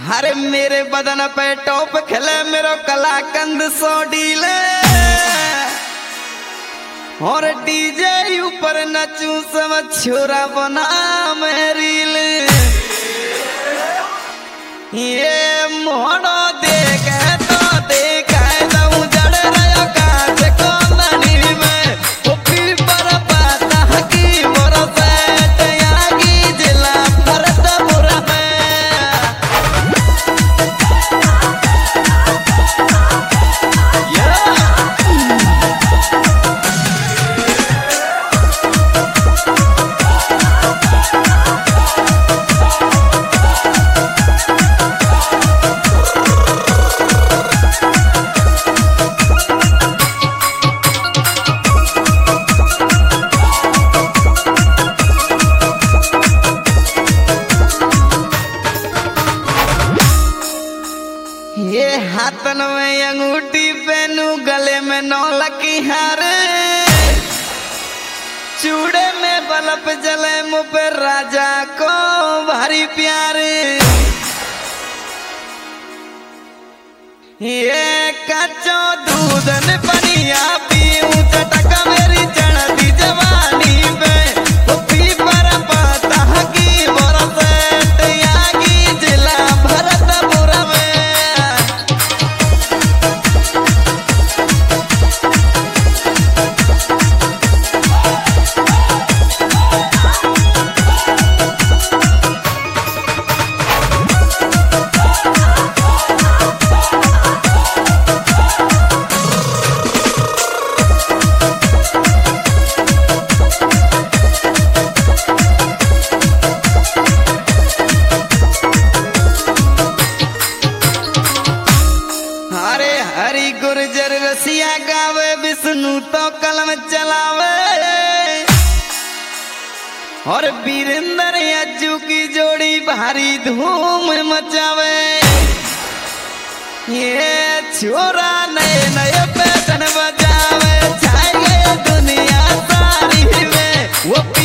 अरे मेरे बदन पे टॉप खिले मेरो कलाकंद सो डीले और डीजे ऊपर नचू सब छोरा बना मेरील ये मोड़ो देख तो देख दऊ जड़ रहा कांच को मनी में पुपी पर पाता की मोरा सेट यागी जिला भरतपुर में ये हाथन में अंगूठी पहनू गले में नौलकी हार चूड़े में बल्ब जले मुँह पे राजा को भारी प्यार ये कच्चो दूध ने पनिया पीऊं चटक मेरी चढ़ती जवानी पे पुपी पर पाता की मोरा सेट यागी जिला भरतपुर में हरी गुर्जर रसिया गावे विष्णु तो कलम चलावे और वीरेंद्र अज्जू की जोड़ी भारी धूम मचावे ये छोरा नए नए पैटर्न बजावे छाए गए दुनिया सारी में वो